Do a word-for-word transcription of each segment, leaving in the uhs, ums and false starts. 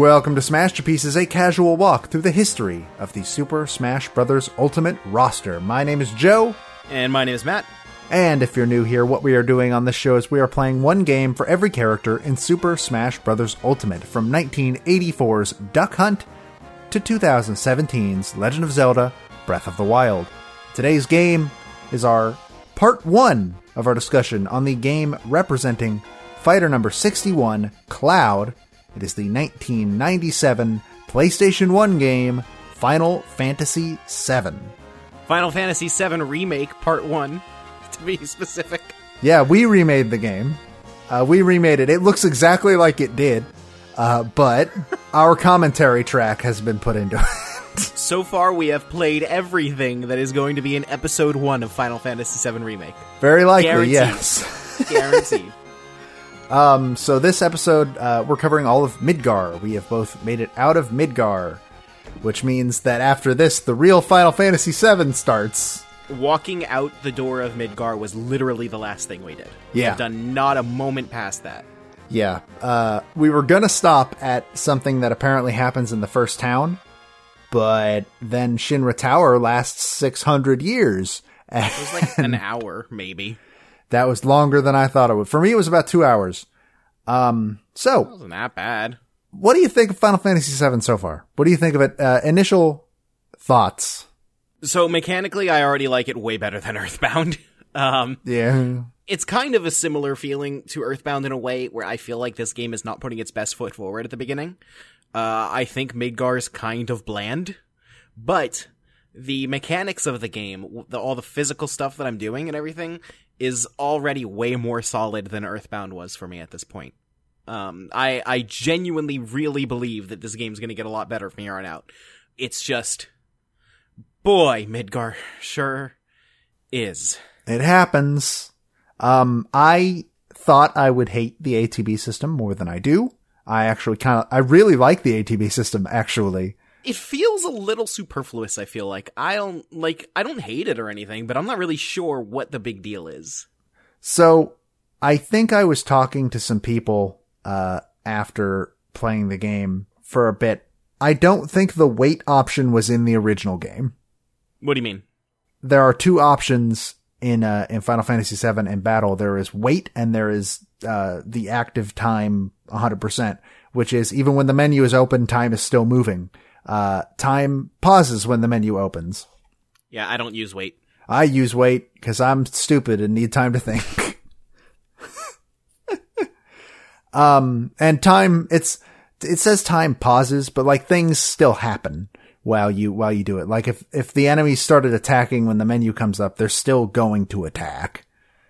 Welcome to Smasterpieces, a casual walk through the history of the Super Smash Bros. Ultimate roster. My name is Joe. And my name is Matt. And if you're new here, what we are doing on this show is we are playing one game for every character in Super Smash Bros. Ultimate, from nineteen eighty-four's Duck Hunt to two thousand seventeen's Legend of Zelda Breath of the Wild. Today's game is our part one of our discussion on the game representing fighter number sixty-one, Cloud. It is the nineteen ninety-seven PlayStation one game, Final Fantasy seven. Final Fantasy seven Remake Part one, to be specific. Yeah, we remade the game. Uh, we remade it. It looks exactly like it did, uh, but our commentary track has been put into it. So far, we have played everything that is going to be in Episode one of Final Fantasy seven Remake. Very likely, Guaranteed. yes. Guaranteed. Um, so this episode, uh, we're covering all of Midgar. We have both made it out of Midgar, which means that after this, the real Final Fantasy seven starts. Walking out the door of Midgar was literally the last thing we did. Yeah. We've done not a moment past that. Yeah. Uh, we were gonna stop at something that apparently happens in the first town, but then Shinra Tower lasts six hundred years. It was like an hour, maybe. That was longer than I thought it would. For me, it was about two hours. Um, so, It wasn't that bad. What do you think of Final Fantasy seven so far? What do you think of it? Uh, initial thoughts? So mechanically, I already like it way better than Earthbound. um, Yeah. It's kind of a similar feeling to Earthbound in a way where I feel like this game is not putting its best foot forward at the beginning. Uh, I think Midgar's kind of bland, but the mechanics of the game, the, all the physical stuff that I'm doing and everything, is already way more solid than Earthbound was for me at this point. Um, I, I genuinely really believe that this game's gonna get a lot better from here on out. It's just, boy, Midgar sure is. It happens. Um, I thought I would hate the A T B system more than I do. I actually kind of, I really like the A T B system, actually. It feels a little superfluous, I feel like. I don't, like, I don't hate it or anything, but I'm not really sure what the big deal is. So, I think I was talking to some people, uh, after playing the game for a bit. I don't think the wait option was in the original game. What do you mean? There are two options in, uh, in Final Fantasy seven in battle. There is wait and there is, uh, the active time one hundred percent, which is even when the menu is open, time is still moving. Uh, time pauses when the menu opens. Yeah, I don't use wait. I use wait because I'm stupid and need time to think. um, and time, it's, it says time pauses, but like things still happen while you, while you do it. Like if, if the enemy started attacking when the menu comes up, they're still going to attack.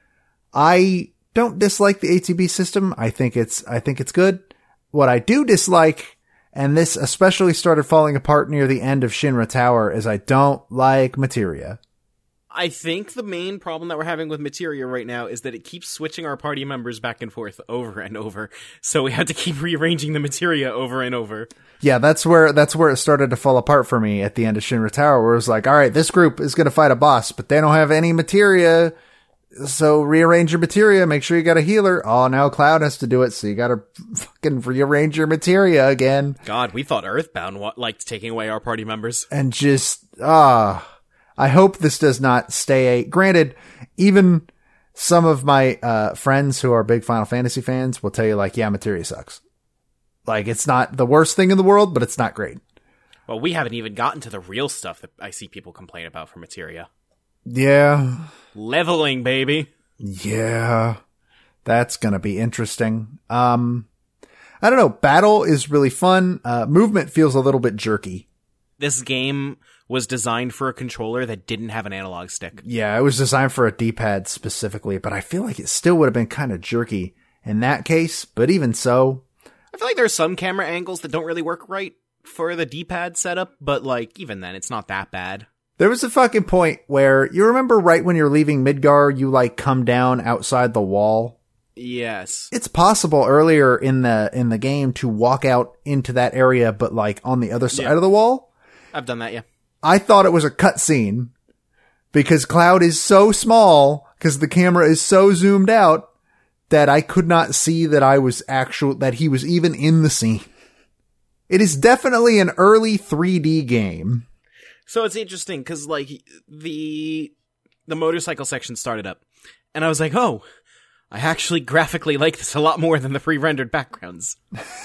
I don't dislike the A T B system. I think it's, I think it's good. What I do dislike, and this especially started falling apart near the end of Shinra Tower, is I don't like materia. I think the main problem that we're having with materia right now is that it keeps switching our party members back and forth over and over. So we have to keep rearranging the materia over and over. Yeah, that's where, that's where it started to fall apart for me at the end of Shinra Tower, where it was like, alright, this group is gonna fight a boss, but they don't have any materia. So rearrange your materia, make sure you got a healer. Oh, now Cloud has to do it, so you gotta fucking rearrange your materia again. God, we thought Earthbound wa- liked taking away our party members. And just, ah, I hope this does not stay a, granted, even some of my, uh, friends who are big Final Fantasy fans will tell you like, yeah, materia sucks. Like, it's not the worst thing in the world, but it's not great. Well, we haven't even gotten to the real stuff that I see people complain about for materia. Yeah. Leveling, baby. Yeah. That's gonna be interesting. Um, I don't know. Battle is really fun. Uh, movement feels a little bit jerky. This game was designed for a controller that didn't have an analog stick. Yeah, it was designed for a D-pad specifically, but I feel like it still would have been kind of jerky in that case. But even so, I feel like there's some camera angles that don't really work right for the D-pad setup, but like, even then, it's not that bad. There was a fucking point where, you remember right when you're leaving Midgar, you like come down outside the wall? Yes. It's possible earlier in the, in the game to walk out into that area, but like on the other side Yeah. of the wall. I've done that, yeah. I thought it was a cutscene because Cloud is so small, because the camera is so zoomed out, that I could not see that I was actual, that he was even in the scene. It is definitely an early three D game. So it's interesting because, like, the the motorcycle section started up, and I was like, oh, I actually graphically like this a lot more than the pre-rendered backgrounds.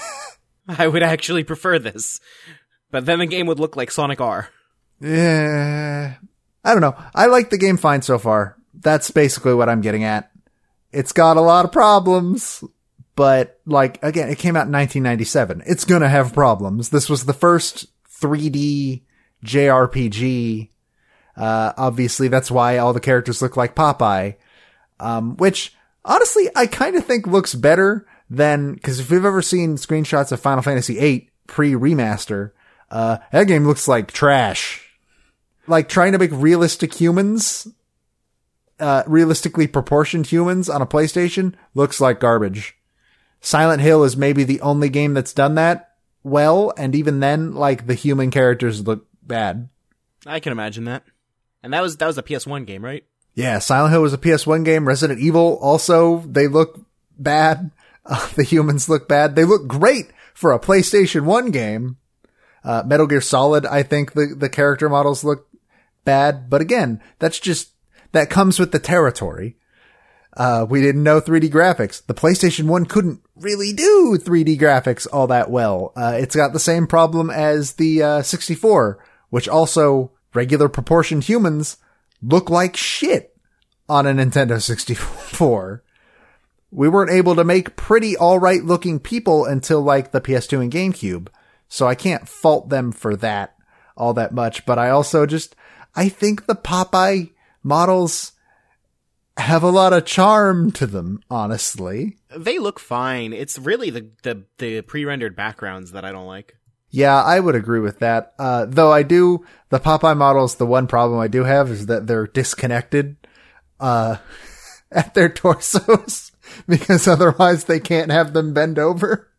I would actually prefer this. But then the game would look like Sonic R. Yeah. I don't know. I like the game fine so far. That's basically what I'm getting at. It's got a lot of problems, but, like, again, it came out in nineteen ninety-seven. It's gonna have problems. This was the first three D J R P G. Uh, obviously, that's why all the characters look like Popeye. Um, which, honestly, I kind of think looks better than, because if you've ever seen screenshots of Final Fantasy eight pre-remaster, uh, that game looks like trash. Like, trying to make realistic humans, uh, realistically proportioned humans on a PlayStation looks like garbage. Silent Hill is maybe the only game that's done that well, and even then, like, the human characters look bad. I can imagine that. And that was that was a P S one game, right? Yeah, Silent Hill was a P S one game. Resident Evil also, they look bad. Uh, the humans look bad. They look great for a PlayStation one game. Uh, Metal Gear Solid, I think the, the character models look bad. But again, that's just, that comes with the territory. Uh, we didn't know three D graphics. The PlayStation one couldn't really do three D graphics all that well. Uh, it's got the same problem as the, uh, sixty-four, which also regular proportioned humans look like shit on a Nintendo sixty-four. We weren't able to make pretty alright looking people until like the P S two and GameCube. So I can't fault them for that all that much. But I also just, I think the Popeye models have a lot of charm to them, honestly. They look fine. It's really the, the, the pre-rendered backgrounds that I don't like. Yeah, I would agree with that. Uh, though I do, the Popeye models, the one problem I do have is that they're disconnected, uh, at their torsos, because otherwise they can't have them bend over.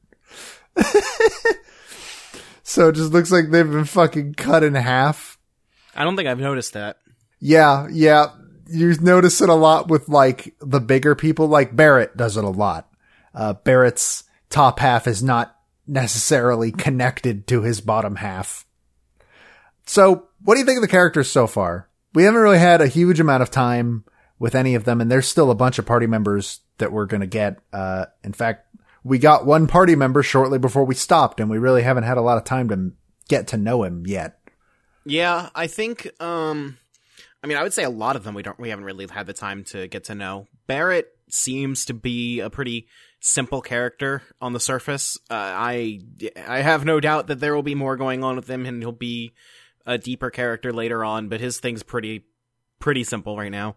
So it just looks like they've been fucking cut in half. I don't think I've noticed that. Yeah, yeah. You notice it a lot with, like, the bigger people, like Barrett does it a lot. Uh, Barrett's top half is not necessarily connected to his bottom half. So, what do you think of the characters so far? We haven't really had a huge amount of time with any of them, and there's still a bunch of party members that we're gonna get. Uh, in fact, we got one party member shortly before we stopped, and we really haven't had a lot of time to get to know him yet. Yeah, I think, um, I mean, I would say a lot of them we don't, we haven't really had the time to get to know. Barrett seems to be a pretty simple character on the surface. Uh, I, I have no doubt that there will be more going on with him, and he'll be a deeper character later on, but his thing's pretty, pretty simple right now.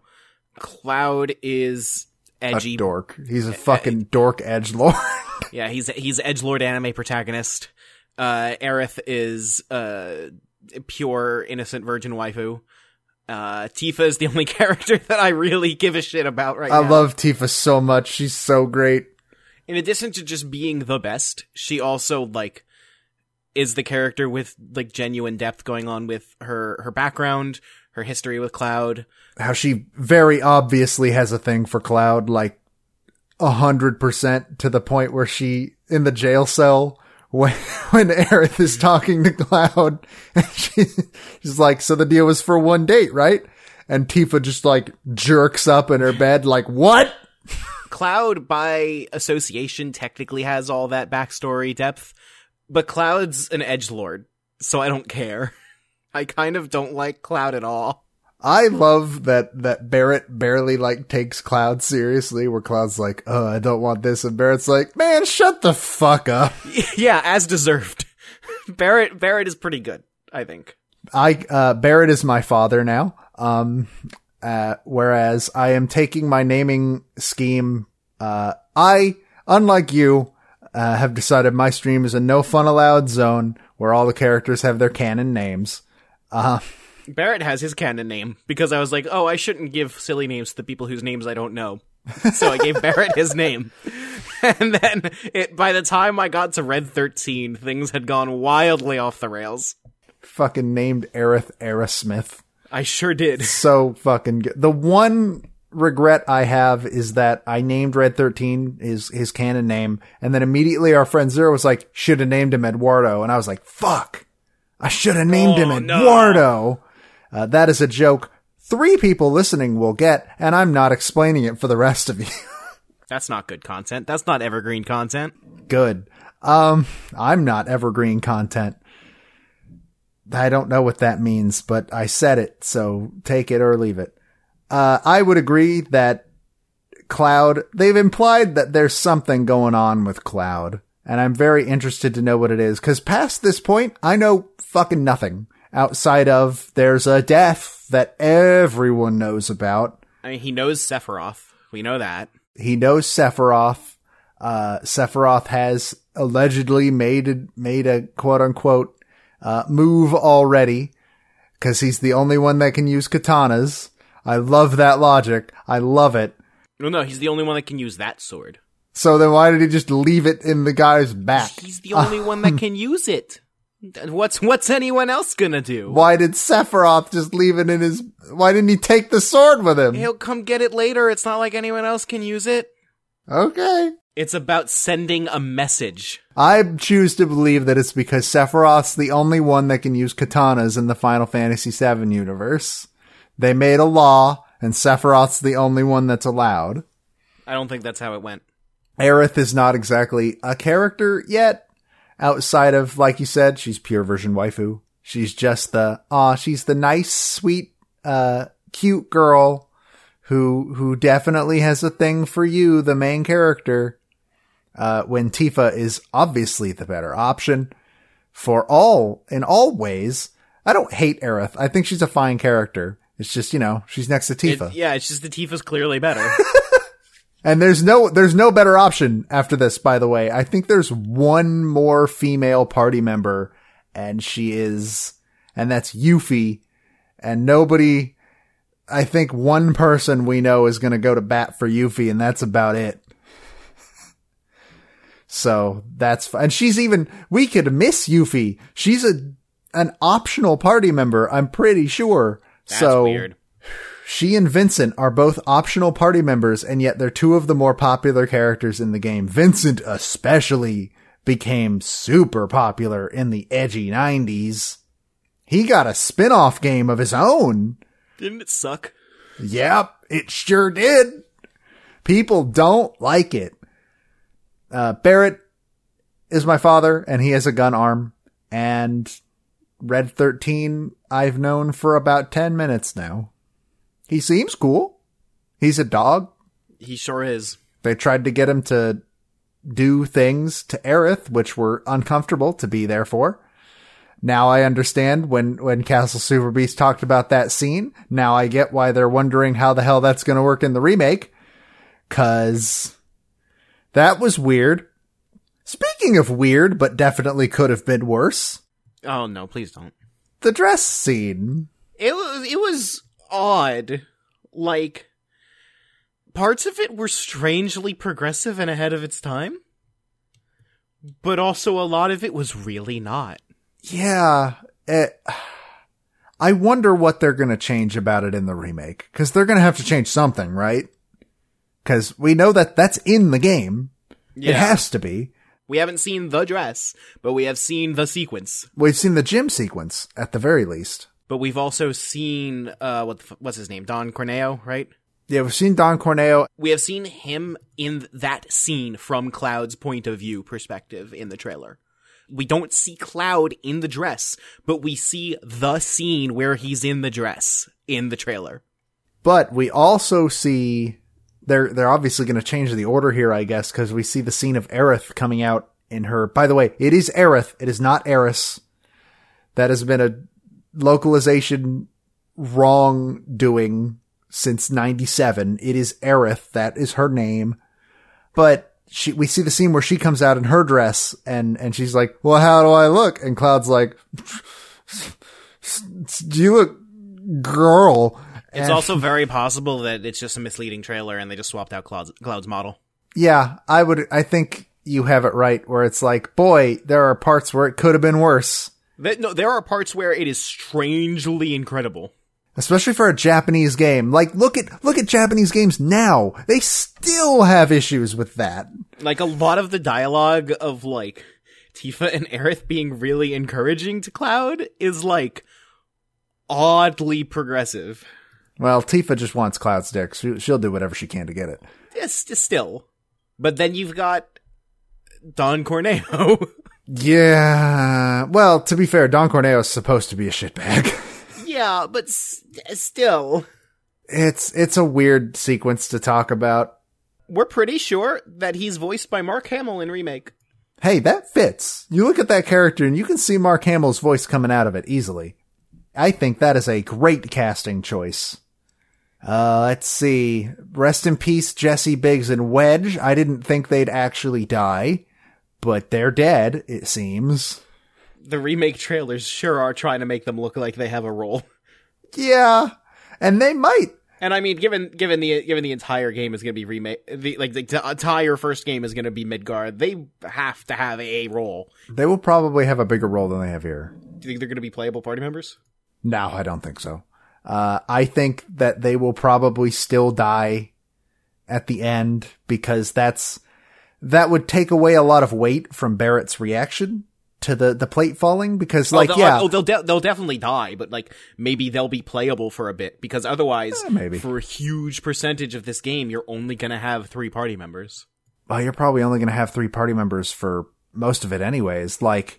Cloud is edgy. A dork. He's a fucking dork edgelord. Yeah, he's, he's edgelord anime protagonist. Uh, Aerith is, uh, pure innocent virgin waifu. Uh, Tifa is the only character that I really give a shit about right I now. I love Tifa so much. She's so great. In addition to just being the best, she also, like, is the character with, like, genuine depth going on with her, her background, her history with Cloud. How she very obviously has a thing for Cloud, like, a hundred percent, to the point where she, in the jail cell, when, when Aerith is talking to Cloud, and she, she's like, so the deal was for one date, right? And Tifa just, like, jerks up in her bed, like, what? Cloud, by association, technically has all that backstory depth, but Cloud's an edgelord, so I don't care. I kind of don't like Cloud at all. I love that, that Barrett barely, like, takes Cloud seriously, where Cloud's like, oh, I don't want this, and Barrett's like, man, shut the fuck up. Yeah, as deserved. Barrett, Barrett is pretty good, I think. I, uh, Barrett is my father now. Um, uh, whereas I am taking my naming scheme, uh, I, unlike you, uh, have decided my stream is a no fun allowed zone where all the characters have their canon names. Uh, Barrett has his canon name because I was like, oh, I shouldn't give silly names to the people whose names I don't know. So I gave Barrett his name. And then it, by the time I got to Red thirteen, things had gone wildly off the rails. Fucking named Aerith Aerosmith. I sure did. So fucking good. The one regret I have is that I named Red thirteen his, his canon name, and then immediately our friend Zero was like, should have named him Eduardo, and I was like, fuck, I should have named oh, him Eduardo. No. Uh, that is a joke three people listening will get, and I'm not explaining it for the rest of you. That's not good content. That's not evergreen content. Good. Um, I'm not evergreen content. I don't know what that means, but I said it, so take it or leave it. Uh, I would agree that Cloud, they've implied that there's something going on with Cloud, and I'm very interested to know what it is, because past this point, I know fucking nothing outside of there's a death that everyone knows about. I mean, he knows Sephiroth. We know that. He knows Sephiroth. Uh, Sephiroth has allegedly made a, made a quote unquote, uh, move already, because he's the only one that can use katanas. I love that logic. I love it. No, no, he's the only one that can use that sword. So then why did he just leave it in the guy's back? He's the only one that can use it. What's what's anyone else gonna do? Why did Sephiroth just leave it in his... Why didn't he take the sword with him? He'll come get it later. It's not like anyone else can use it. Okay. It's about sending a message. I choose to believe that it's because Sephiroth's the only one that can use katanas in the Final Fantasy seven universe. They made a law, and Sephiroth's the only one that's allowed. I don't think that's how it went. Aerith is not exactly a character yet. Outside of, like you said, she's pure version waifu. She's just the, aw, she's the nice, sweet, uh, cute girl who, who definitely has a thing for you, the main character. Uh, when Tifa is obviously the better option for all, in all ways. I don't hate Aerith. I think she's a fine character. It's just, you know, she's next to Tifa. It, yeah, it's just that Tifa's clearly better. And there's no, there's no better option after this, by the way. I think there's one more female party member, and she is, and that's Yuffie. And nobody, I think one person we know is going to go to bat for Yuffie, and that's about it. So that's fine. And she's even, we could miss Yuffie. She's a, an optional party member, I'm pretty sure. That's so, weird. She and Vincent are both optional party members, and yet they're two of the more popular characters in the game. Vincent especially became super popular in the edgy nineties. He got a spin-off game of his own. Didn't it suck? Yep, it sure did. People don't like it. Uh, Barrett is my father, and he has a gun arm. And Red thirteen I've known for about ten minutes now. He seems cool. He's a dog. He sure is. They tried to get him to do things to Aerith, which were uncomfortable to be there for. Now I understand when, when Castle Super Beast talked about that scene. Now I get why they're wondering how the hell that's going to work in the remake. 'Cause that was weird. Speaking of weird, but definitely could have been worse. Oh no, please don't. The dress scene. It was, it was odd. Like, parts of it were strangely progressive and ahead of its time, but also a lot of it was really not. Yeah. It, I wonder what they're going to change about it in the remake, because they're going to have to change something, right? Because we know that that's in the game. Yeah. It has to be. We haven't seen the dress, but we have seen the sequence. We've seen the gym sequence, at the very least. But we've also seen, uh, what the, what's his name? Don Corneo, right? Yeah, we've seen Don Corneo. We have seen him in that scene from Cloud's point of view perspective in the trailer. We don't see Cloud in the dress, but we see the scene where he's in the dress in the trailer. But we also see, they're, they're obviously going to change the order here, I guess, because we see the scene of Aerith coming out in her, by the way, it is Aerith. It is not Aeris. That has been a localization wrongdoing since ninety-seven. It is Aerith. That is her name. But she, we see the scene where she comes out in her dress and, and she's like, well, how do I look? And Cloud's like, do you look girl? It's and, also very possible that it's just a misleading trailer and they just swapped out Cloud's, Cloud's model. Yeah, I would, I think you have it right where it's like, boy, there are parts where it could have been worse. That, no, there are parts where it is strangely incredible. Especially for a Japanese game. Like, look at, look at Japanese games now. They still have issues with that. Like, a lot of the dialogue of, like, Tifa and Aerith being really encouraging to Cloud is, like, oddly progressive. Well, Tifa just wants Cloud's dick. She, she'll do whatever she can to get it. Yes, still. But then you've got Don Corneo. Yeah. Well, to be fair, Don Corneo is supposed to be a shitbag. Yeah, but s- still. It's it's a weird sequence to talk about. We're pretty sure that he's voiced by Mark Hamill in Remake. Hey, that fits. You look at that character and you can see Mark Hamill's voice coming out of it easily. I think that is a great casting choice. Uh, let's see. Rest in peace, Jesse Biggs and Wedge. I didn't think they'd actually die, but they're dead, it seems. The Remake trailers sure are trying to make them look like they have a role. Yeah, and they might. And I mean, given given the given the entire game is going to be remake, the like the t- entire first game is going to be Midgard, they have to have a role. They will probably have a bigger role than they have here. Do you think they're going to be playable party members? No, I don't think so. Uh, I think that they will probably still die at the end because that's that would take away a lot of weight from Barrett's reaction to the, the plate falling because like, oh, yeah. Oh, they'll, de- they'll definitely die, but like maybe they'll be playable for a bit because otherwise, eh, maybe. For a huge percentage of this game, you're only going to have three party members. Well, you're probably only going to have three party members for most of it anyways. Like,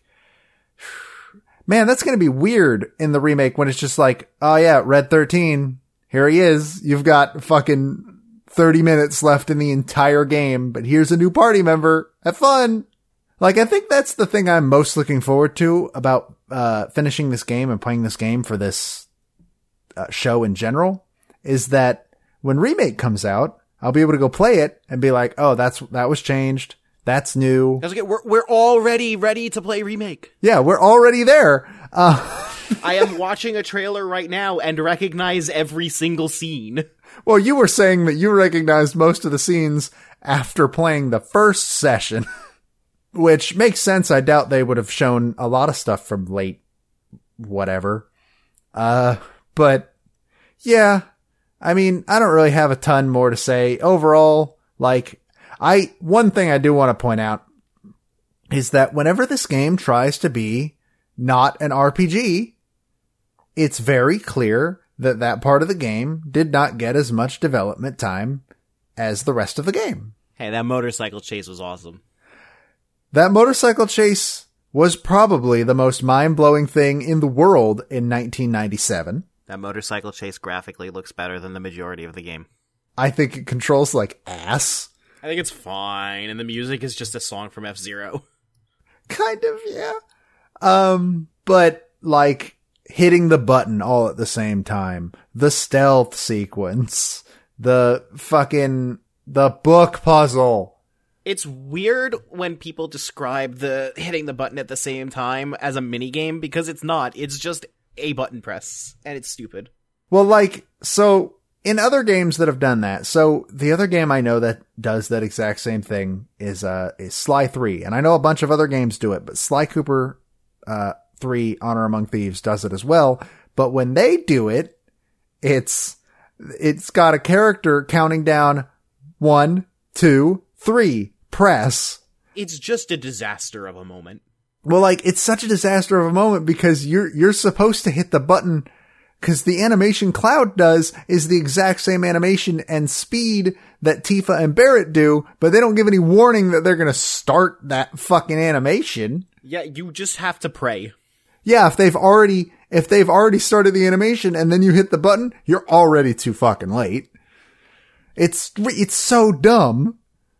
man, that's going to be weird in the remake when it's just like, oh yeah, Red thirteen, here he is. You've got fucking thirty minutes left in the entire game, but here's a new party member. Have fun. Like, I think that's the thing I'm most looking forward to about uh finishing this game and playing this game for this uh, show in general is that when Remake comes out, I'll be able to go play it and be like, oh, that's that was changed. That's new. That's okay. We're we're already ready to play Remake. Yeah, we're already there. Uh, I am watching a trailer right now and recognize every single scene. Well, you were saying that you recognized most of the scenes after playing the first session, which makes sense. I doubt they would have shown a lot of stuff from late whatever. Uh, but yeah, I mean, I don't really have a ton more to say overall. Like, I, one thing I do want to point out is that whenever this game tries to be not an R P G, it's very clear that that part of the game did not get as much development time as the rest of the game. Hey, that motorcycle chase was awesome. That motorcycle chase was probably the most mind-blowing thing in the world in nineteen ninety-seven. That motorcycle chase graphically looks better than the majority of the game. I think it controls like ass. I think it's fine, and the music is just a song from F-Zero. Kind of, yeah. Um, but like hitting the button all at the same time, the stealth sequence, the fucking, the book puzzle. It's weird when people describe the hitting the button at the same time as a minigame because it's not. It's just a button press, and it's stupid. Well, like, so in other games that have done that, so the other game I know that does that exact same thing is, uh, is Sly three. And I know a bunch of other games do it, but Sly Cooper, uh, three Honor Among Thieves does it as well. But when they do it, it's, it's got a character counting down one, two, three, press. It's just a disaster of a moment. Well, like, it's such a disaster of a moment because you're, you're supposed to hit the button because the animation Cloud does is the exact same animation and speed that Tifa and Barrett do, but they don't give any warning that they're going to start that fucking animation. Yeah, you just have to pray. Yeah, if they've already, if they've already started the animation and then you hit the button, you're already too fucking late. It's, it's so dumb.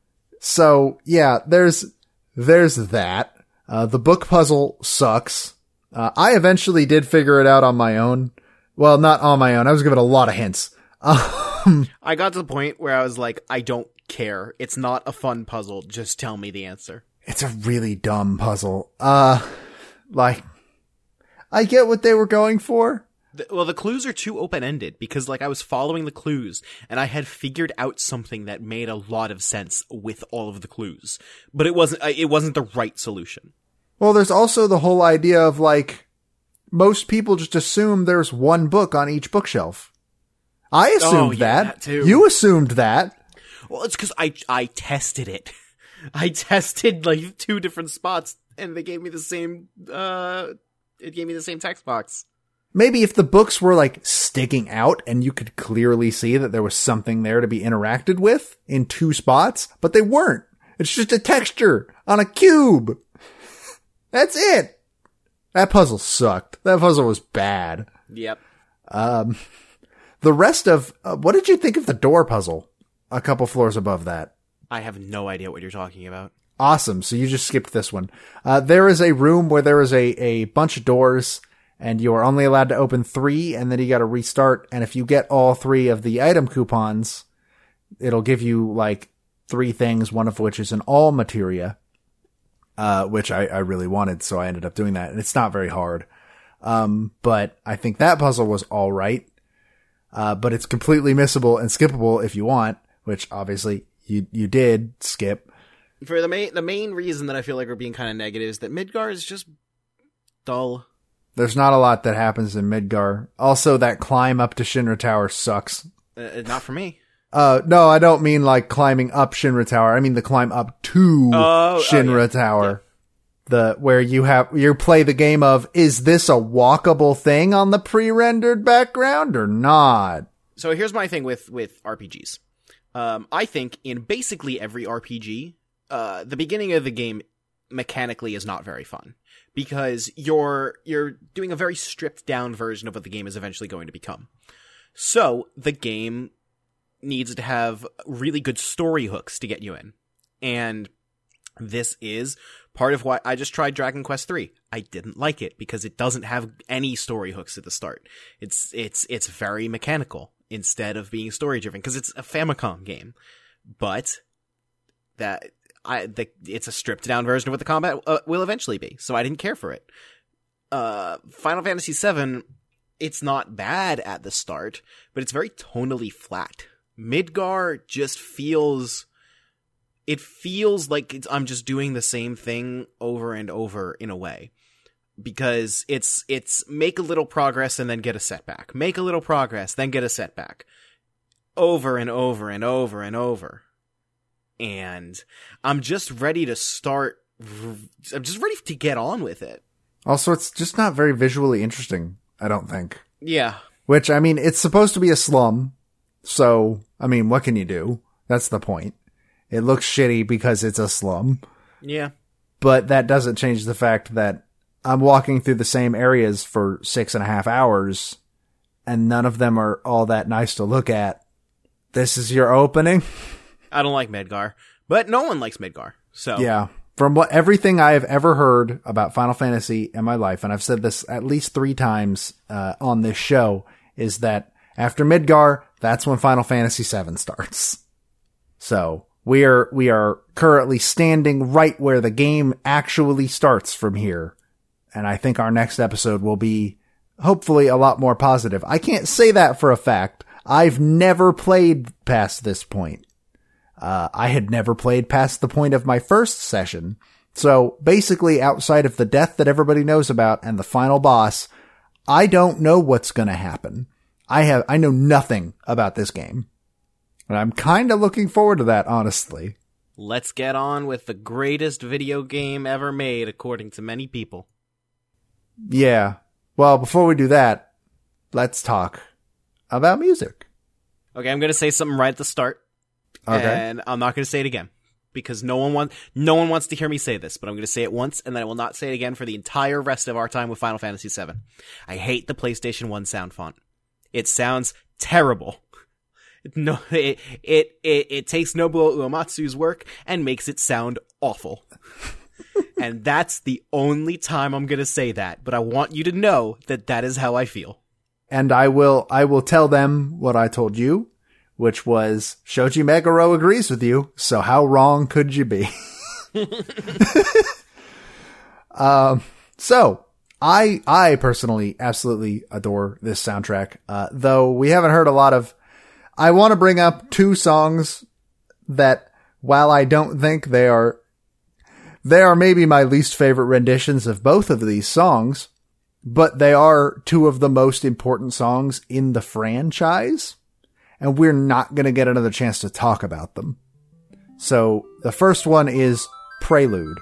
So yeah, there's, there's that. Uh, the book puzzle sucks. Uh, I eventually did figure it out on my own. Well, not on my own. I was given a lot of hints. Um, I got to the point where I was like, I don't care. It's not a fun puzzle. Just tell me the answer. It's a really dumb puzzle. Uh, like, I get what they were going for. The, well, the clues are too open-ended because, like, I was following the clues and I had figured out something that made a lot of sense with all of the clues, but it wasn't. It wasn't the right solution. Well, there's also the whole idea of like most people just assume there's one book on each bookshelf. I assumed oh, yeah, that. that too. You assumed that. Well, it's because I I tested it. I tested like two different spots, and they gave me the same. Uh, it gave me the same text box. Maybe if the books were like sticking out and you could clearly see that there was something there to be interacted with in two spots, but they weren't. It's just a texture on a cube. That's it. That puzzle sucked. That puzzle was bad. Yep. Um, the rest of uh, what did you think of the door puzzle? A couple floors above that. I have no idea what you're talking about. Awesome. So you just skipped this one. Uh, there is a room where there is a, a bunch of doors and you are only allowed to open three and then you got to restart. And if you get all three of the item coupons, it'll give you like three things, one of which is an all materia, uh, which I, I really wanted. So I ended up doing that, and it's not very hard. Um, but I think that puzzle was all right. Uh, but it's completely missable and skippable if you want, which obviously you, you did skip. For the main, the main reason that I feel like we're being kind of negative is that Midgar is just dull. There's not a lot that happens in Midgar. Also, that climb up to Shinra Tower sucks. Uh, not for me. Uh, no, I don't mean like climbing up Shinra Tower. I mean the climb up to oh, Shinra oh, yeah. Tower. Yeah. The, where you have, you play the game of, is this a walkable thing on the pre-rendered background or not? So here's my thing with, with R P Gs. Um, I think in basically every R P G, uh, the beginning of the game mechanically is not very fun. Because you're, you're doing a very stripped down version of what the game is eventually going to become. So, the game needs to have really good story hooks to get you in. And this is part of why I just tried Dragon Quest three. I didn't like it because it doesn't have any story hooks at the start. It's, it's, it's very mechanical instead of being story driven because it's a Famicom game. But that, I, the, it's a stripped down version of what the combat uh, will eventually be. So I didn't care for it. Uh, Final Fantasy seven, it's not bad at the start, but it's very tonally flat. Midgar just feels, it feels like it's, I'm just doing the same thing over and over in a way. Because it's, it's make a little progress and then get a setback. Make a little progress, then get a setback. Over and over and over and over. And I'm just ready to start, I'm just ready to get on with it. Also, it's just not very visually interesting, I don't think. Yeah. Which, I mean, it's supposed to be a slum. So, I mean, what can you do? That's the point. It looks shitty because it's a slum. Yeah. But that doesn't change the fact that I'm walking through the same areas for six and a half hours, and none of them are all that nice to look at. This is your opening? I don't like Midgar. But no one likes Midgar. So yeah. From what everything I have ever heard about Final Fantasy in my life, and I've said this at least three times uh, on this show, is that after Midgar, that's when Final Fantasy seven starts. So we are we are currently standing right where the game actually starts from here, and I think our next episode will be hopefully a lot more positive. I can't say that for a fact. I've never played past this point. Uh, I had never played past the point of my first session. So basically outside of the death that everybody knows about and the final boss, I don't know what's going to happen. I have, I know nothing about this game. And I'm kind of looking forward to that, honestly. Let's get on with the greatest video game ever made, according to many people. Yeah. Well, before we do that, let's talk about music. Okay, I'm going to say something right at the start. Okay. And I'm not going to say it again because no one wants no one wants to hear me say this, but I'm going to say it once and then I will not say it again for the entire rest of our time with Final Fantasy seven. I hate the PlayStation one sound font. It sounds terrible. No, it it it, it takes Nobuo Uematsu's work and makes it sound awful. And that's the only time I'm going to say that, but I want you to know that that is how I feel. And I will I will tell them what I told you, which was Shoji Meguro agrees with you, so how wrong could you be? um, so I, I personally absolutely adore this soundtrack. Uh, though we haven't heard a lot of, I want to bring up two songs that while I don't think they are, they are maybe my least favorite renditions of both of these songs. but they are two of the most important songs in the franchise, and we're not going to get another chance to talk about them. So the first one is Prelude.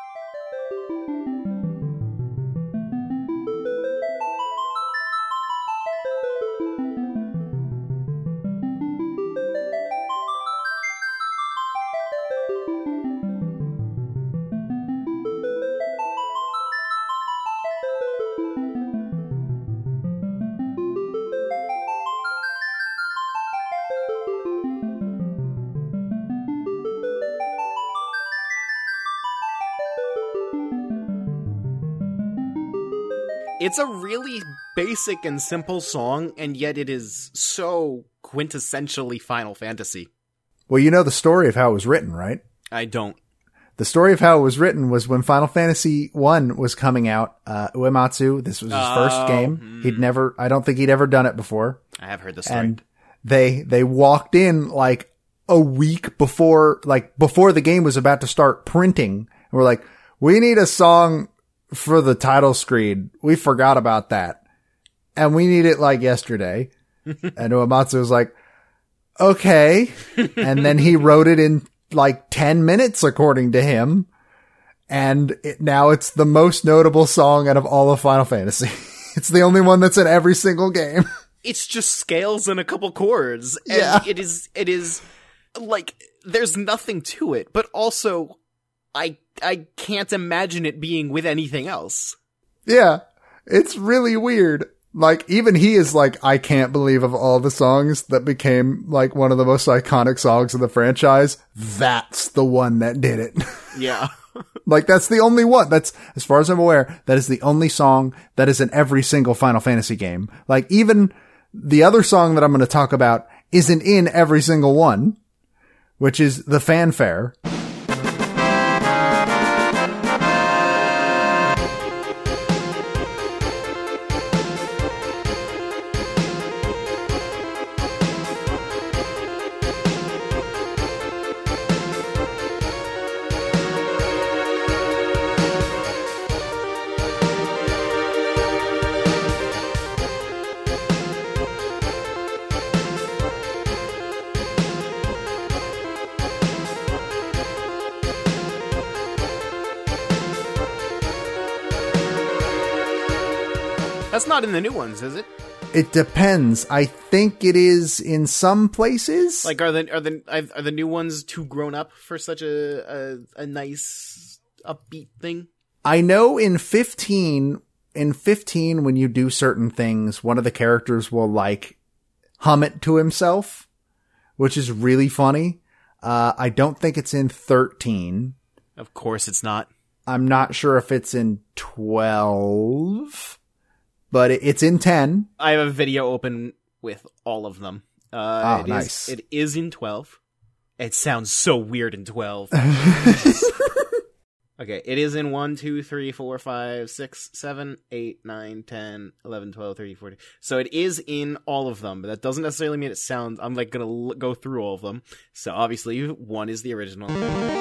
It's a really basic and simple song, and yet it is so quintessentially Final Fantasy. Well, you know the story of how it was written, right? I don't. The story of how it was written was when Final Fantasy one was coming out, uh, Uematsu, this was his oh, first game. Hmm. He'd never, I don't think he'd ever done it before. I have heard the story. And they, they walked in like a week before, like before the game was about to start printing. And we're like, we need a song for the title screen. We forgot about that. And we need it like yesterday. And Uematsu was like, okay. And then he wrote it in like ten minutes, according to him. And it, now it's the most notable song out of all of Final Fantasy. It's the only one that's in every single game. It's just scales and a couple chords. And Yeah. it is, it is like, there's nothing to it, but also I, I can't imagine it being with anything else. Yeah. It's really weird. Like, even he is like, I can't believe of all the songs that became like one of the most iconic songs of the franchise, that's the one that did it. Yeah. Like, that's the only one. That's, as far as I'm aware, that is the only song that is in every single Final Fantasy game. Like, even the other song that I'm going to talk about isn't in every single one, which is the Fanfare. That's not in the new ones, is it? It depends. I think it is in some places. Like, are the are the are the new ones too grown up for such a a, a nice upbeat thing? I know in fifteen, in fifteen, when you do certain things, one of the characters will like hum it to himself, which is really funny. Uh, I don't think it's in thirteen. Of course, it's not. I'm not sure if it's in twelve. But it's in ten. I have a video open with all of them. Uh, oh, it nice. Is, it is in twelve. It sounds so weird in twelve. Okay, it is in one, two, three, four, five, six, seven, eight, nine, ten, eleven, twelve, thirteen, fourteen. So it is in all of them, but that doesn't necessarily mean it sounds... I'm like going to l- go through all of them. So obviously, one is the original.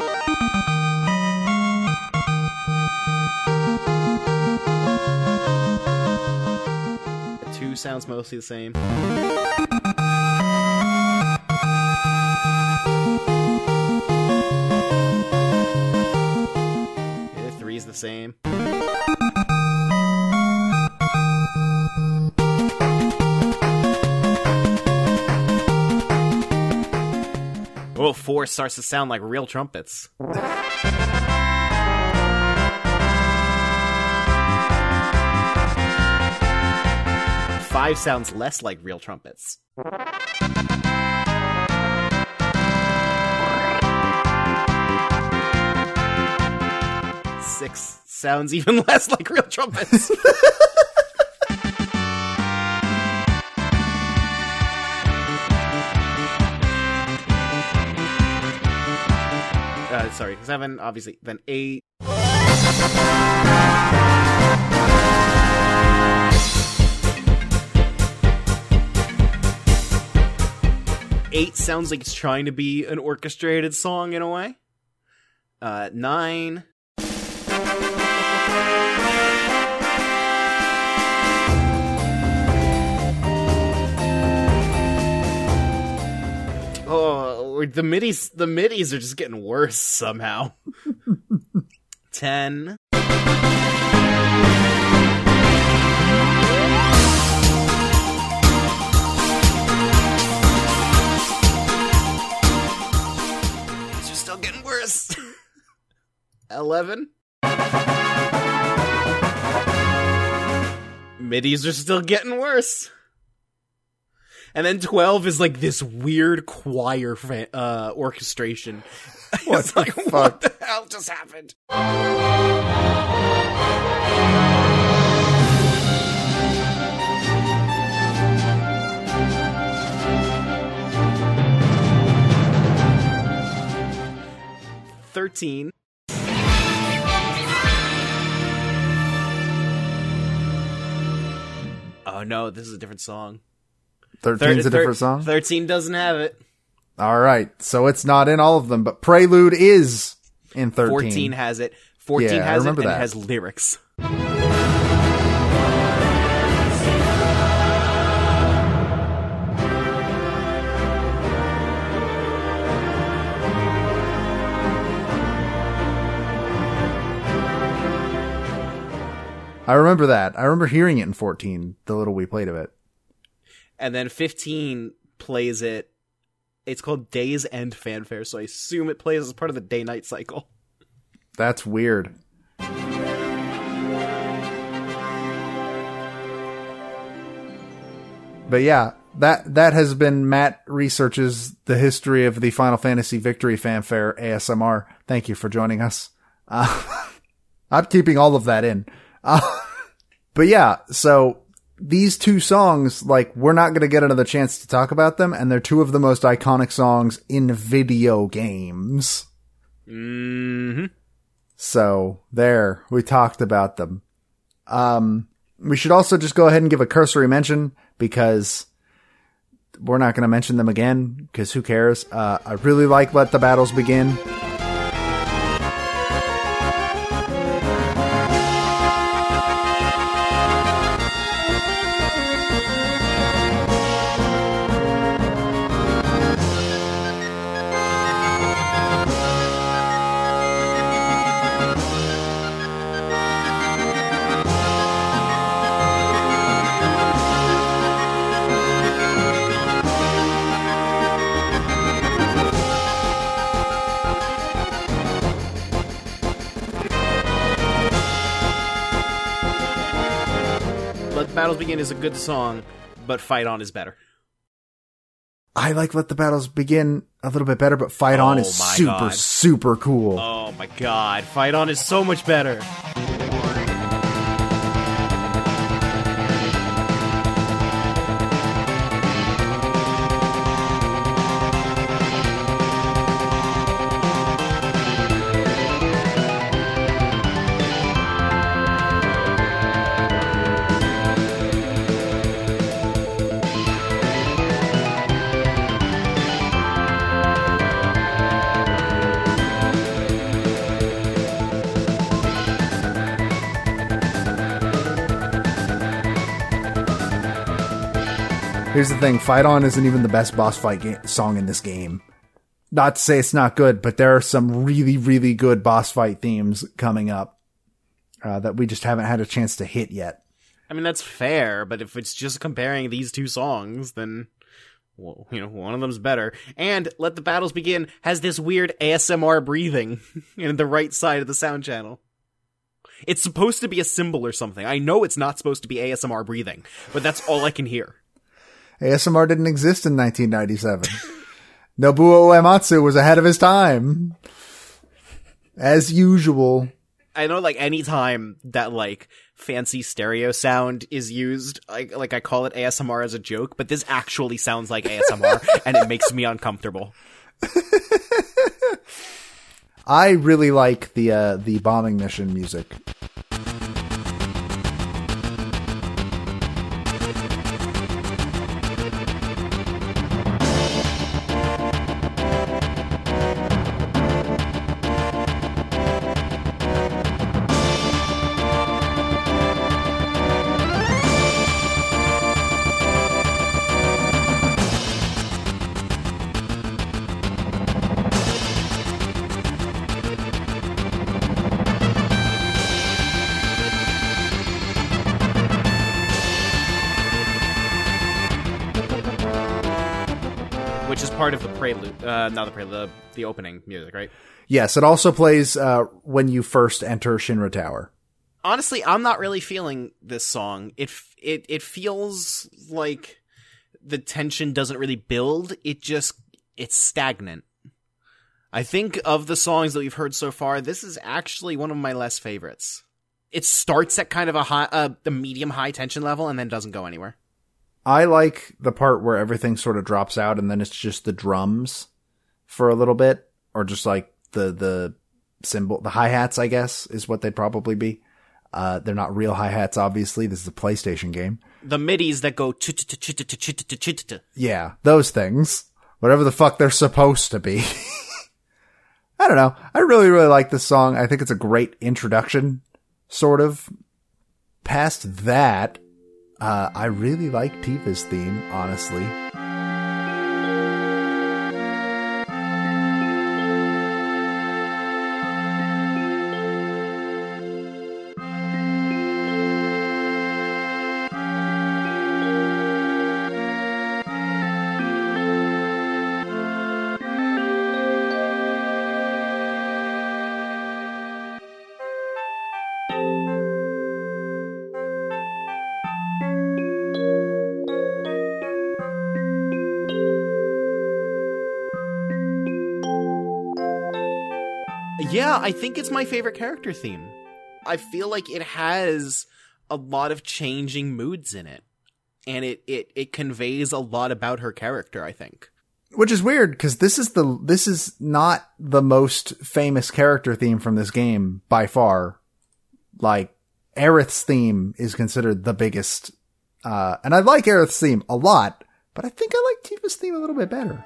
Two sounds mostly the same. Yeah, three is the same. Oh, four starts to sound like real trumpets. Five sounds less like real trumpets. Six sounds even less like real trumpets. uh, sorry, seven, obviously. Then eight. Eight sounds like it's trying to be an orchestrated song in a way. Uh, nine. or the midis, the midis are just getting worse somehow. ten. These are still getting worse. eleven. Midis are still getting worse. And then twelve is like this weird choir fa- uh, orchestration. What It's the like, fuck? what the hell just happened? Thirteen. Oh no, this is a different song. thirteen's a Thir- different song? thirteen doesn't have it. All right. So it's not in all of them, but Prelude is in thirteen. fourteen has it. fourteen Yeah, I has it, and remember it that. has lyrics. I remember that. I remember hearing it in fourteen, the little we played of it. And then fifteen plays it. It's called Day's End Fanfare, so I assume it plays as part of the day-night cycle. That's weird. But yeah, that that has been Matt Researches the history of the Final Fantasy Victory Fanfare A S M R. Thank you for joining us. Uh, I'm keeping all of that in. Uh, but yeah, so these two songs, like, we're not going to get another chance to talk about them, and they're two of the most iconic songs in video games. Mm-hmm. So there, we talked about them. Um, we should also just go ahead and give a cursory mention, because we're not going to mention them again, because who cares? Uh, I really like Let the Battles Begin. Let the Battles Begin is a good song, but Fight On is better. I like Let the Battles Begin a little bit better, but Fight On Oh is my super, God. super cool. Oh my god, Fight On is so much better. Here's the thing, Fight On isn't even the best boss fight ga- song in this game. Not to say it's not good, but there are some really, really good boss fight themes coming up uh, that we just haven't had a chance to hit yet. I mean, that's fair, but if it's just comparing these two songs, then, well, you know, one of them's better. And Let the Battles Begin has this weird A S M R breathing in the right side of the sound channel. It's supposed to be a symbol or something. I know it's not supposed to be A S M R breathing, but that's all I can hear. A S M R didn't exist in nineteen ninety-seven. Nobuo Uematsu was ahead of his time. As usual. I know, like, any time that, like, fancy stereo sound is used, I, like, I call it A S M R as a joke, but this actually sounds like A S M R, and it makes me uncomfortable. I really like the uh, the bombing mission music. which is part of the prelude, uh, not the prelude, the, the opening music, right? Yes, it also plays uh, when you first enter Shinra Tower. Honestly, I'm not really feeling this song. It it it feels like the tension doesn't really build. It just it's stagnant. I think of the songs that we've heard so far, this is actually one of my less favorites. It starts at kind of a high, uh, a medium high tension level and then doesn't go anywhere. I like the part where everything sort of drops out and then it's just the drums for a little bit, or just like the the cymbal, the hi-hats, I guess, is what they'd probably be. Uh, they're not real hi-hats, obviously. This is a PlayStation game. The midis that go yeah, those things. Whatever the fuck they're supposed to be. I don't know. I really, really like this song. I think it's a great introduction, sort of. Past that, uh, I really like Tifa's theme, honestly. Yeah, I think it's my favorite character theme. I feel like it has a lot of changing moods in it. And it, it, it conveys a lot about her character, I think. Which is weird, because this is the this is not the most famous character theme from this game by far. Like, Aerith's theme is considered the biggest. Uh, and I like Aerith's theme a lot, but I think I like Tifa's theme a little bit better.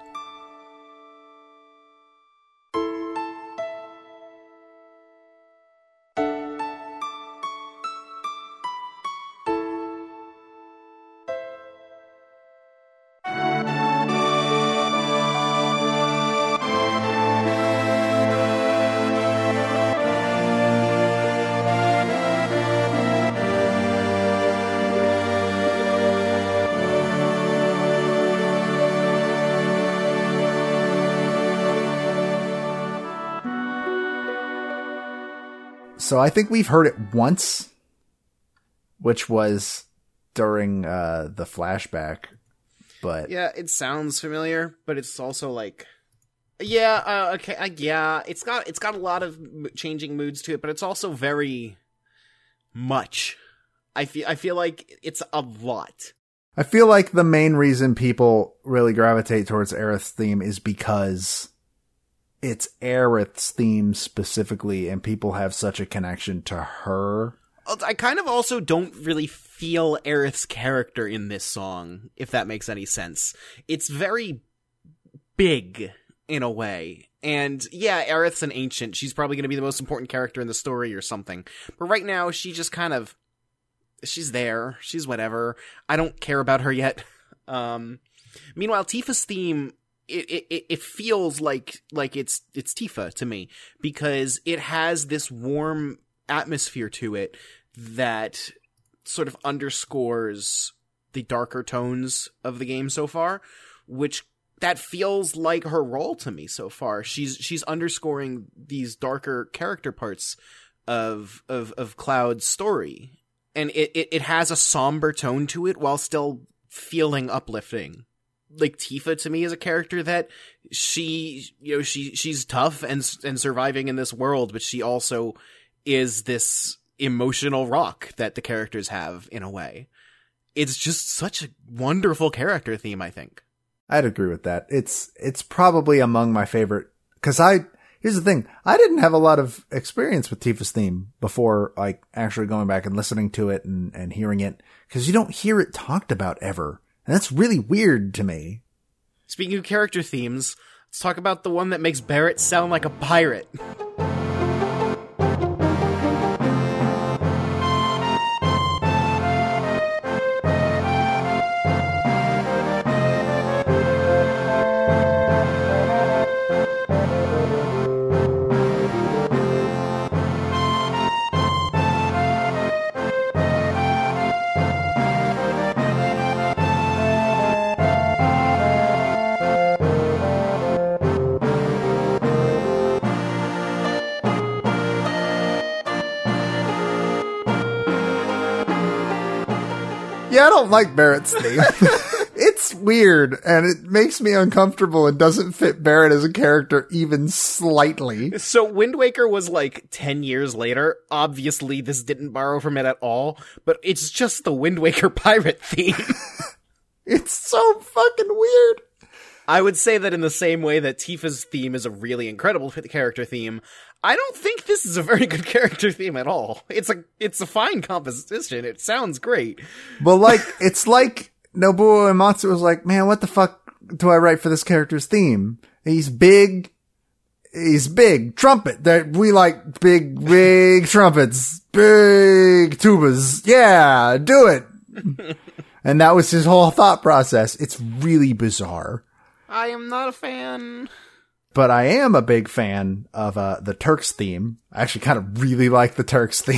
So I think we've heard it once, which was during uh, the flashback. But yeah, it sounds familiar, but it's also like, yeah, uh, okay, uh, yeah, it's got it's got a lot of m- changing moods to it, but it's also very much. I feel I feel like it's a lot. I feel like the main reason people really gravitate towards Aerith's theme is because it's Aerith's theme specifically, and people have such a connection to her. I kind of also don't really feel Aerith's character in this song, if that makes any sense. It's very big, in a way. And yeah, Aerith's an ancient. She's probably going to be the most important character in the story or something. But right now, she just kind of... She's there. She's whatever. I don't care about her yet. Um, meanwhile, Tifa's theme... It, it it feels like like it's it's Tifa to me, because it has this warm atmosphere to it that sort of underscores the darker tones of the game so far, which that feels like her role to me so far. She's she's underscoring these darker character parts of of of Cloud's story, and it, it, it has a somber tone to it while still feeling uplifting. Like, Tifa to me is a character that she, you know, she, she's tough and, and surviving in this world, but she also is this emotional rock that the characters have in a way. It's just such a wonderful character theme, I think. I'd agree with that. It's, it's probably among my favorite, cause I, here's the thing. I didn't have a lot of experience with Tifa's theme before, like, actually going back and listening to it and, and hearing it, cause you don't hear it talked about ever. And that's really weird to me. Speaking of character themes, let's talk about the one that makes Barret sound like a pirate. Yeah, I don't like Barrett's theme. It's weird, and it makes me uncomfortable and doesn't fit Barrett as a character even slightly. So Wind Waker was like ten years later. Obviously, this didn't borrow from it at all, but it's just the Wind Waker pirate theme. It's so fucking weird. I would say that in the same way that Tifa's theme is a really incredible character theme, I don't think this is a very good character theme at all. It's a it's a fine composition. It sounds great. Well, like, it's like Nobuo Uematsu was like, man, what the fuck do I write for this character's theme? He's big. He's big. Trumpet. That we like big, big trumpets. Big tubas. Yeah, do it. And that was his whole thought process. It's really bizarre. I am not a fan. But I am a big fan of uh, the Turks theme. I actually kind of really like the Turks theme.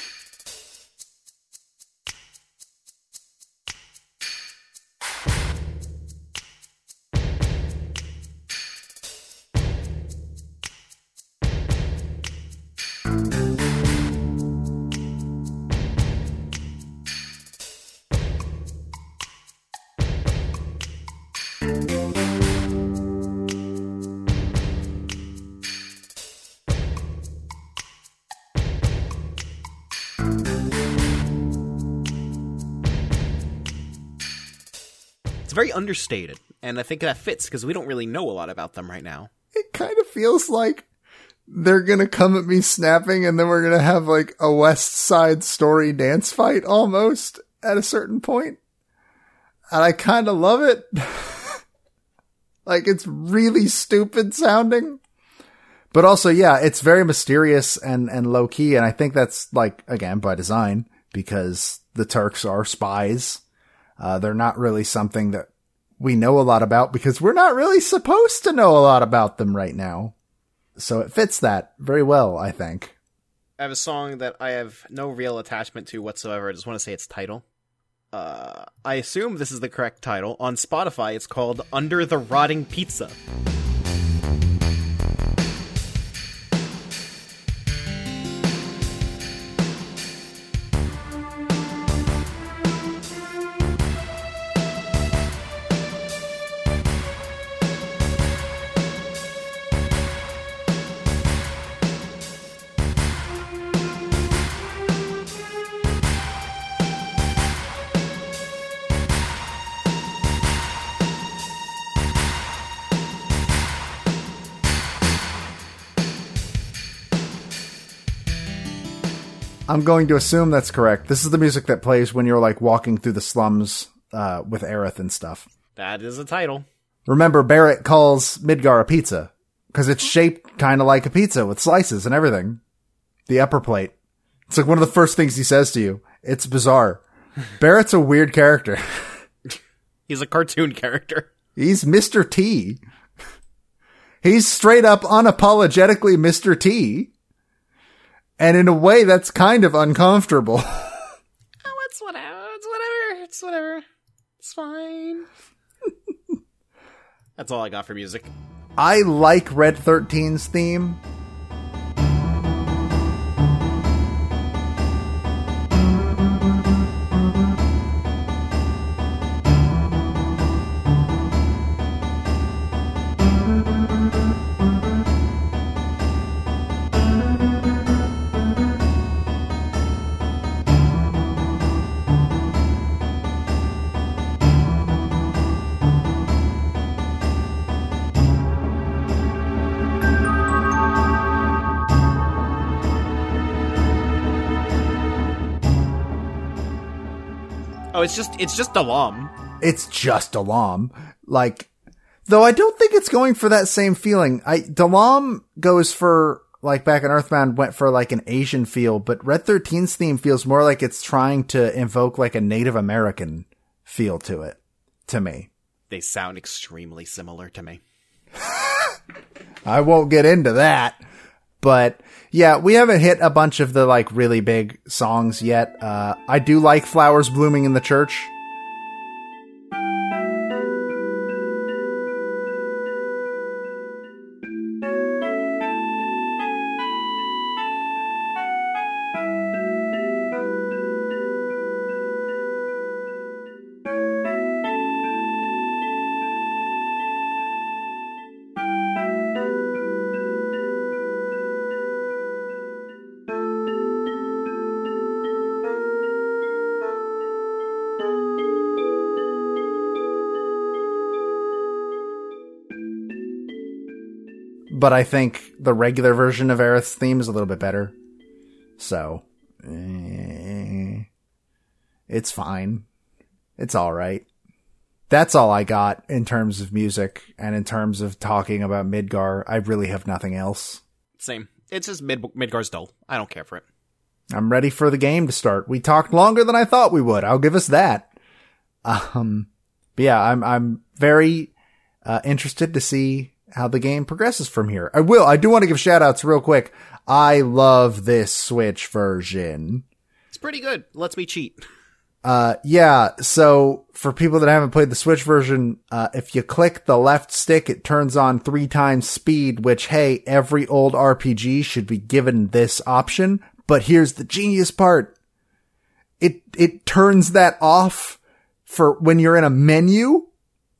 Very understated, and I think that fits because we don't really know a lot about them right now. It kind of feels like they're gonna come at me snapping, and then we're gonna have like a West Side Story dance fight almost at a certain point. And I kind of love it. Like, it's really stupid sounding. But also, yeah, it's very mysterious and, and low key, and I think that's, like, again, by design, because the Turks are spies. Uh, they're not really something that we know a lot about because we're not really supposed to know a lot about them right now. So it fits that very well, I think. I have a song that I have no real attachment to whatsoever. I just want to say its title. Uh, I assume this is the correct title. On Spotify, it's called Under the Rotting Pizza. I'm going to assume that's correct. This is the music that plays when you're, like, walking through the slums uh, with Aerith and stuff. That is a title. Remember, Barrett calls Midgar a pizza, because it's shaped kind of like a pizza with slices and everything. The upper plate. It's like one of the first things he says to you. It's bizarre. Barrett's a weird character. He's a cartoon character. He's Mister T. He's straight up unapologetically Mister T. And in a way, that's kind of uncomfortable. Oh, it's whatever. It's whatever. It's whatever. It's fine. That's all I got for music. I like Red thirteen's theme. Oh, it's just it's just Dalam. It's just Dalam. Like, though I don't think it's going for that same feeling. I Dalam goes for, like, back in Earthbound, went for, like, an Asian feel, but Red thirteen's theme feels more like it's trying to invoke, like, a Native American feel to it, to me. They sound extremely similar to me. I won't get into that. But yeah, we haven't hit a bunch of the, like, really big songs yet. Uh, I do like Flowers Blooming in the Church. but I think the regular version of Aerith's theme is a little bit better. So, eh, it's fine. It's alright. That's all I got in terms of music, and in terms of talking about Midgar, I really have nothing else. Same. It's just Mid- Midgar's dull. I don't care for it. I'm ready for the game to start. We talked longer than I thought we would. I'll give us that. Um, but yeah, I'm, I'm very, uh, interested to see how the game progresses from here. I will. I do want to give shout outs real quick. I love this Switch version. It's pretty good. Lets me cheat. Uh, yeah. So for people that haven't played the Switch version, uh, if you click the left stick, it turns on three times speed, which, hey, every old R P G should be given this option. But here's the genius part. It, it turns that off for when you're in a menu,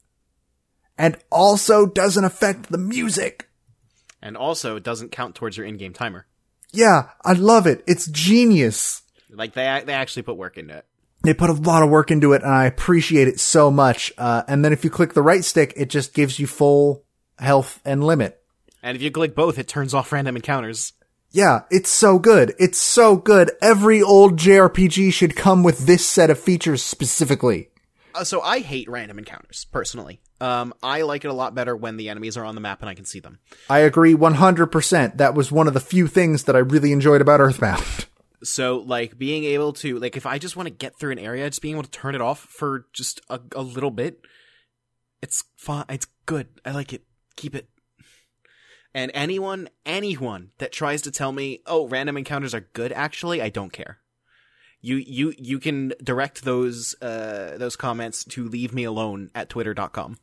and also doesn't affect the music. And also it doesn't count towards your in-game timer. Yeah, I love it. It's genius. Like, they they actually put work into it. They put a lot of work into it, and I appreciate it so much. Uh, and then if you click the right stick, it just gives you full health and limit. And if you click both, it turns off random encounters. Yeah, it's so good. It's so good. Every old J R P G should come with this set of features specifically. Uh, so I hate random encounters, personally. Um, I like it a lot better when the enemies are on the map and I can see them. I agree one hundred percent. That was one of the few things that I really enjoyed about Earthbound. So, like, being able to, like, if I just want to get through an area, just being able to turn it off for just a, a little bit, it's fine. It's good. I like it. Keep it. And anyone, anyone that tries to tell me, oh, random encounters are good, actually, I don't care. You, you, you can direct those, uh, those comments to leave me alone at twitter dot com.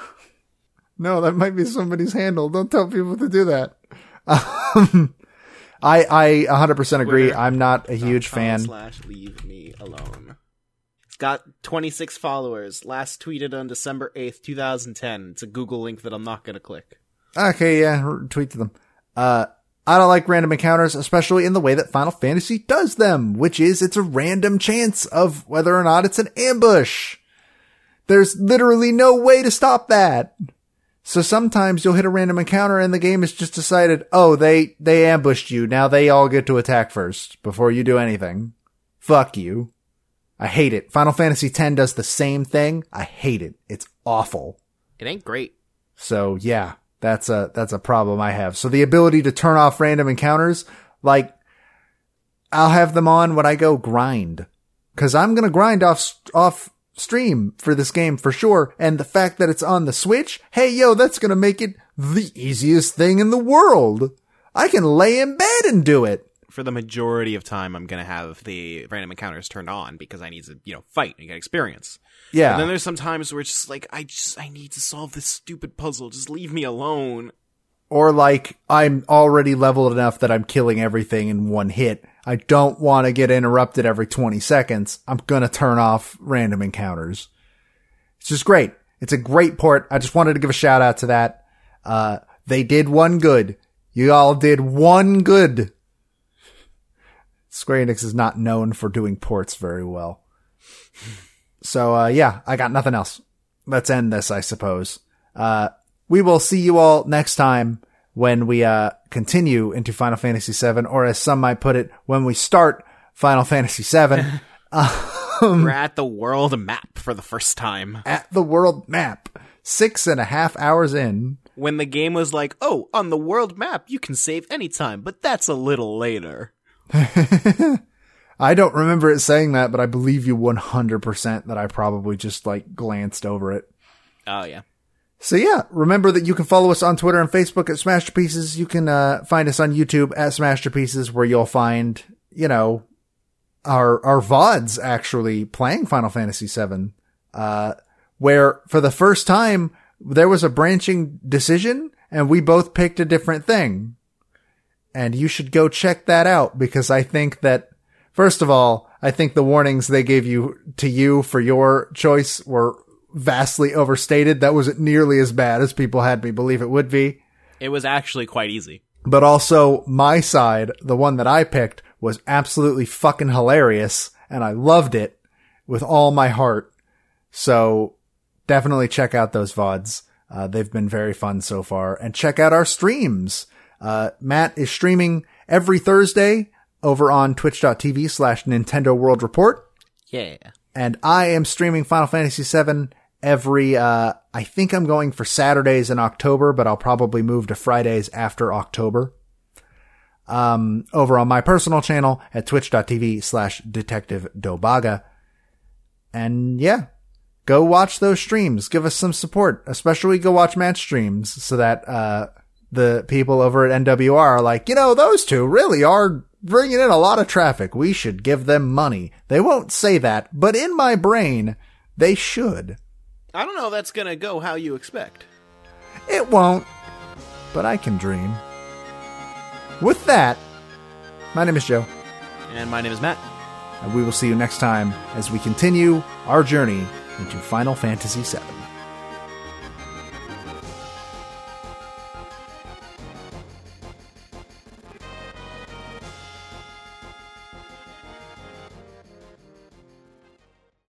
No, that might be somebody's handle. Don't tell people to do that. Um, I, I one hundred percent agree. Twitter I'm not a huge fan. Slash leave me alone. It's got twenty-six followers. Last tweeted on December eighth, twenty ten. It's a Google link that I'm not going to click. Okay, yeah, tweet to them. Uh, I don't like random encounters, especially in the way that Final Fantasy does them, which is it's a random chance of whether or not it's an ambush. There's literally no way to stop that. So sometimes you'll hit a random encounter and the game has just decided, oh, they, they ambushed you. Now they all get to attack first before you do anything. Fuck you. I hate it. Final Fantasy X does the same thing. I hate it. It's awful. It ain't great. So yeah. That's a, that's a problem I have. So the ability to turn off random encounters, like, I'll have them on when I go grind. Cause I'm gonna grind off, off stream for this game for sure. And the fact that it's on the Switch, hey yo, that's gonna make it the easiest thing in the world. I can lay in bed and do it. For the majority of time, I'm gonna have the random encounters turned on because I need to, you know, fight and get experience. Yeah. And then there's some times where it's just like, I just, I need to solve this stupid puzzle. Just leave me alone. Or like, I'm already leveled enough that I'm killing everything in one hit. I don't want to get interrupted every twenty seconds. I'm gonna turn off random encounters. It's just great. It's a great port. I just wanted to give a shout out to that. Uh, they did one good. You all did one good. Square Enix is not known for doing ports very well. So, uh, yeah, I got nothing else. Let's end this, I suppose. Uh, we will see you all next time when we, uh, continue into Final Fantasy seven, or as some might put it, when we start Final Fantasy seven. um, We're at the world map for the first time. At the world map. Six and a half hours in. When the game was like, oh, on the world map, you can save anytime, but that's a little later. I don't remember it saying that, but I believe you one hundred percent that I probably just like glanced over it. Oh yeah. So yeah, remember that you can follow us on Twitter and Facebook at Smashed2Pieces. You can uh, find us on YouTube at Smashed2Pieces, where you'll find, you know, our our V O Ds actually playing Final Fantasy seven. Uh, where for the first time there was a branching decision and we both picked a different thing. And you should go check that out, because I think that, first of all, I think the warnings they gave you to you for your choice were vastly overstated. That wasn't nearly as bad as people had me believe it would be. It was actually quite easy. But also, my side, the one that I picked, was absolutely fucking hilarious, and I loved it with all my heart. So, definitely check out those V O Ds. Uh, they've been very fun so far. And check out our streams. Uh, Matt is streaming every Thursday over on twitch.tv slash Nintendo World Report. Yeah. And I am streaming Final Fantasy seven every, uh, I think I'm going for Saturdays in October, but I'll probably move to Fridays after October. Um, over on my personal channel at twitch.tv slash Detective Dobaga. And yeah, go watch those streams. Give us some support, especially go watch Matt's streams so that, uh, the people over at N W R are like, you know, those two really are bringing in a lot of traffic. We should give them money. They won't say that, but in my brain, they should. I don't know if that's gonna go how you expect. It won't, but I can dream. With that, my name is Joe. And my name is Matt. And we will see you next time as we continue our journey into Final Fantasy seven.